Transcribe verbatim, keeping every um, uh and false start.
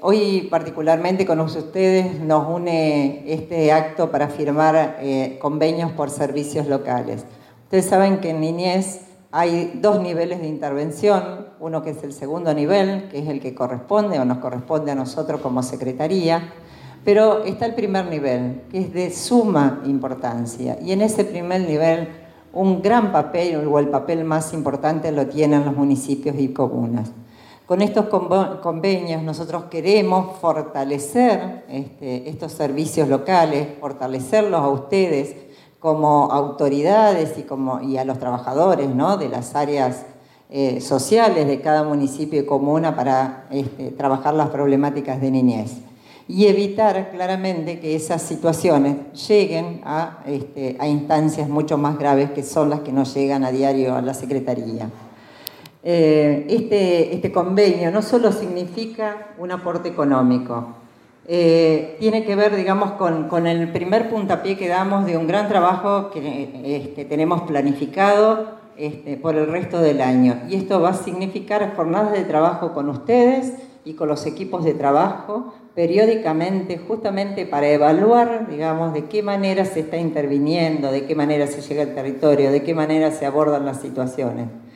hoy particularmente con ustedes nos une este acto para firmar eh, convenios por servicios locales. Ustedes saben que en niñez hay dos niveles de intervención, uno que es el segundo nivel, que es el que corresponde o nos corresponde a nosotros como Secretaría, pero está el primer nivel, que es de suma importancia, y en ese primer nivel un gran papel, o el papel más importante, lo tienen los municipios y comunas. Con estos convenios nosotros queremos fortalecer este, estos servicios locales, fortalecerlos a ustedes como autoridades y, como, y a los trabajadores, ¿no?, de las áreas eh, sociales de cada municipio y comuna para este, trabajar las problemáticas de niñez y evitar claramente que esas situaciones lleguen a, este, a instancias mucho más graves, que son las que nos llegan a diario a la Secretaría. Eh, este, este convenio no solo significa un aporte económico, eh, tiene que ver, digamos, con, con el primer puntapié que damos de un gran trabajo que este, tenemos planificado este, por el resto del año. Y esto va a significar jornadas de trabajo con ustedes y con los equipos de trabajo periódicamente, justamente para evaluar, digamos, de qué manera se está interviniendo, de qué manera se llega al territorio, de qué manera se abordan las situaciones.